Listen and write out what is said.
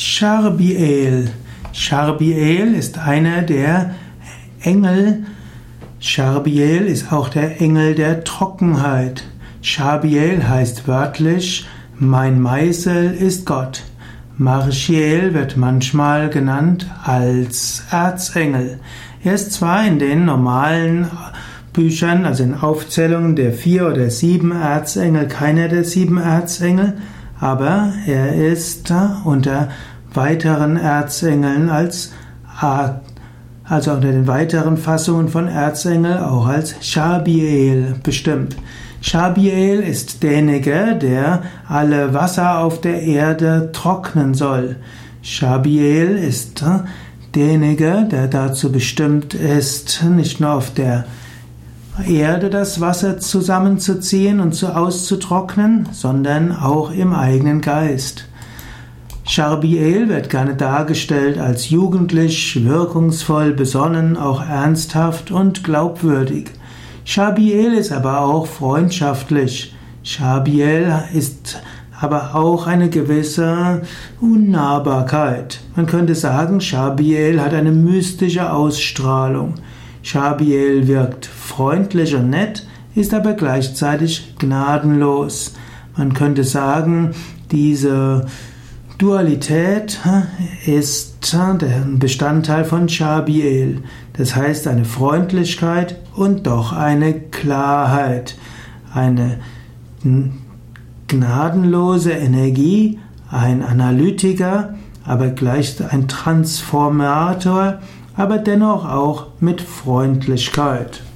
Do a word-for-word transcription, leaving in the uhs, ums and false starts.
Charbiel. Charbiel ist einer der Engel. Charbiel ist auch der Engel der Trockenheit. Charbiel heißt wörtlich: Mein Meißel ist Gott. Marchiel wird manchmal genannt als Erzengel. Er ist zwar in den normalen Büchern, also in Aufzählungen der vier oder sieben Erzengel, keiner der sieben Erzengel, aber er ist unter weiteren Erzengeln als also unter den weiteren Fassungen von Erzengel auch als Charbiel bestimmt. Charbiel ist derjenige, der alle Wasser auf der Erde trocknen soll. Charbiel ist derjenige, der dazu bestimmt ist, nicht nur auf der Erde das Wasser zusammenzuziehen und zu auszutrocknen, sondern auch im eigenen Geist. Charbiel wird gerne dargestellt als jugendlich, wirkungsvoll, besonnen, auch ernsthaft und glaubwürdig. Charbiel ist aber auch freundschaftlich. Charbiel ist aber auch eine gewisse Unnahbarkeit. Man könnte sagen, Charbiel hat eine mystische Ausstrahlung. Charbiel wirkt freundlich und nett, ist aber gleichzeitig gnadenlos. Man könnte sagen, diese Dualität ist der Bestandteil von Charbiel. Das heißt eine Freundlichkeit und doch eine Klarheit. Eine gnadenlose Energie, ein Analytiker, aber gleich ein Transformator, aber dennoch auch mit Freundlichkeit.